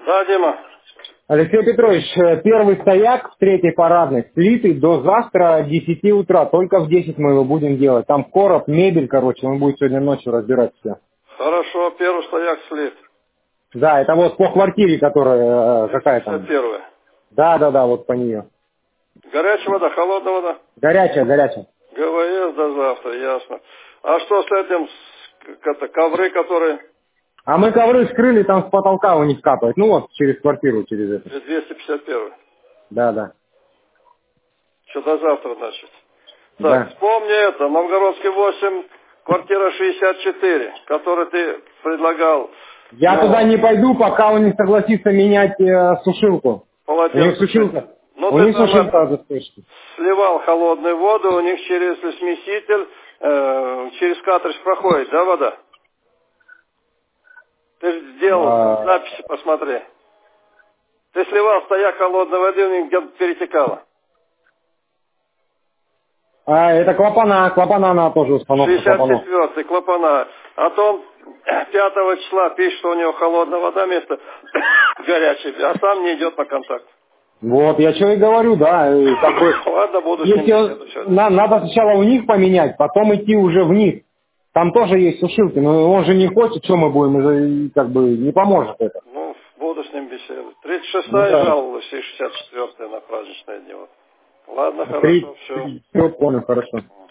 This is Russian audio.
Да, Дима. Алексей Петрович, первый стояк в третьей парадной слитый до завтра 10 утра. Только в 10 мы его будем делать. Там короб, мебель, короче, он будет сегодня ночью разбирать все. Хорошо, первый стояк слит. Да, это вот по квартире, которая какая там. 251. Да, вот по нее. Горячая вода, холодная вода? Горячая. ГВС до завтра, ясно. А что с этим, ковры, которые А мы ковры скрыли, там с потолка у них капает. Ну вот, через квартиру, через это. 251? Да. Что до завтра, значит? Так, Да. вспомни это, Новгородский 8, квартира 64, который ты предлагал. Я туда не пойду, пока он не согласится менять сушилку. У них Полотенце. сушилка. Ну, У ты них там сушилка достаточно. сливал холодную воду, у них через смеситель, через картридж проходит, да, вода? Ты же сделал записи, посмотри. Ты сливал стояк холодной воды, у них где-то перетекало. Это клапана надо тоже установка клапанов. 64-й, клапана. А то он 5 числа пишет, что у него холодная вода вместо горячей, а сам не идет на контакт. Вот, я что и говорю, да. Как бы, Ладно, буду с ним если следующий. надо сначала у них поменять, потом идти уже в них. Там тоже есть сушилки, но он же не хочет, что мы будем, как бы не поможет это. Ну, буду с ним беседовать. 36-я Да. жаловалась, и 64-я на праздничное днево. Ладно, хорошо, все. Все, понял, хорошо.